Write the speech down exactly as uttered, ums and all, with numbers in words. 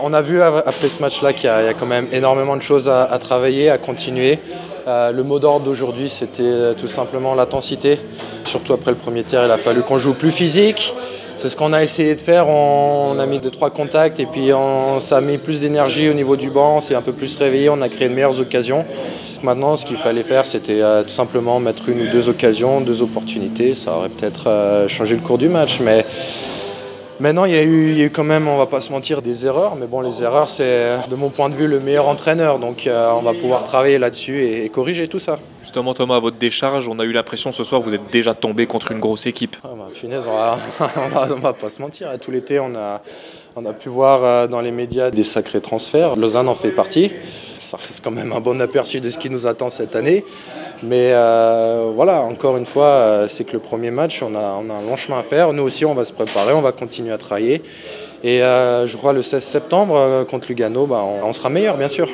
On a vu après ce match-là qu'il y, y a quand même énormément de choses à, à travailler, à continuer. Euh, le mot d'ordre d'aujourd'hui, c'était tout simplement l'intensité. Surtout après le premier tiers, il a fallu qu'on joue plus physique. C'est ce qu'on a essayé de faire. On, on a mis deux trois contacts et puis on, ça a mis plus d'énergie au niveau du banc. On s'est un peu plus réveillé, on a créé de meilleures occasions. Maintenant, ce qu'il fallait faire, c'était euh, tout simplement mettre une ou deux occasions, deux opportunités. Ça aurait peut-être euh, changé le cours du match. Mais maintenant, il y, a eu, il y a eu quand même, on ne va pas se mentir, des erreurs. Mais bon, les erreurs, c'est de mon point de vue le meilleur entraîneur. Donc euh, on va pouvoir travailler là-dessus et, et corriger tout ça. Justement, Thomas, à votre décharge, on a eu l'impression ce soir que vous êtes déjà tombé contre une grosse équipe. Ah bah, punaise, on va, on va pas se mentir. Tout l'été, on a, on a pu voir dans les médias des sacrés transferts. Lausanne en fait partie. Ça reste quand même un bon aperçu de ce qui nous attend cette année. Mais euh, voilà, encore une fois, c'est que le premier match, on a, on a un long chemin à faire. Nous aussi, on va se préparer, on va continuer à travailler. Et euh, je crois le seize septembre, contre Lugano, bah, on, on sera meilleur, bien sûr.